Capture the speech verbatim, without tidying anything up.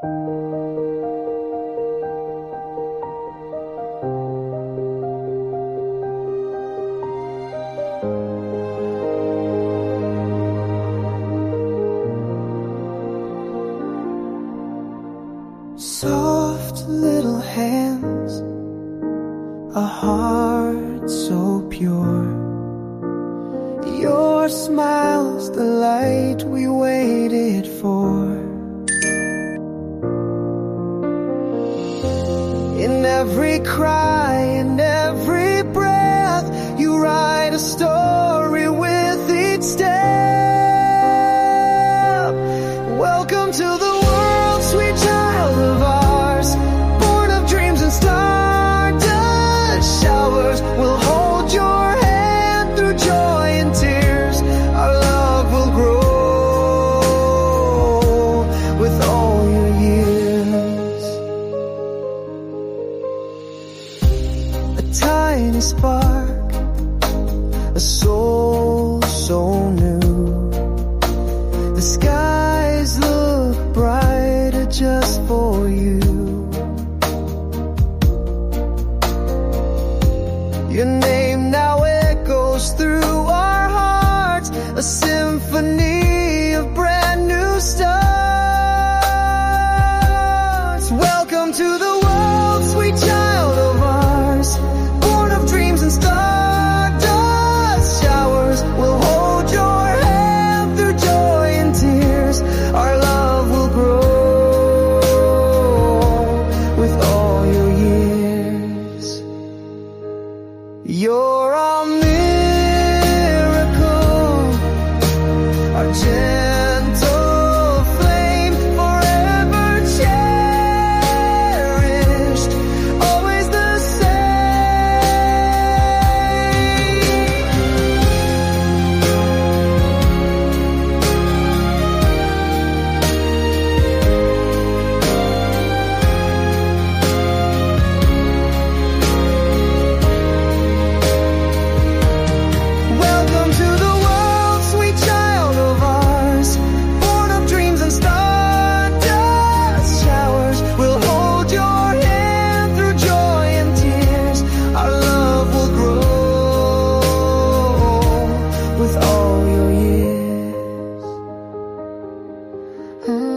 Soft little hands, a heart so pure. Your smile's the light we waited for. In every cry, in every breath, you write a story with each step. Welcome to the world, sweet child of ours, born of dreams and stardust showers. We'll hold your hand through joy and tears. Our love will grow with all your years. A tiny spark, a soul so new. The skies look brighter just for you. Your name now echoes through our hearts, a symphony of brand new stars. Welcome to the world, sweet child of ours, born of dreams and stardust showers. We'll hold your hand through joy and tears. Our love will grow with all your years. You're a miracle, our gentle flame, forever cherished, always the Welcome to the world, sweet child of ours, born of dreams and stardust showers. We'll hold your hand through joy and tears. Our love will grow with all your years.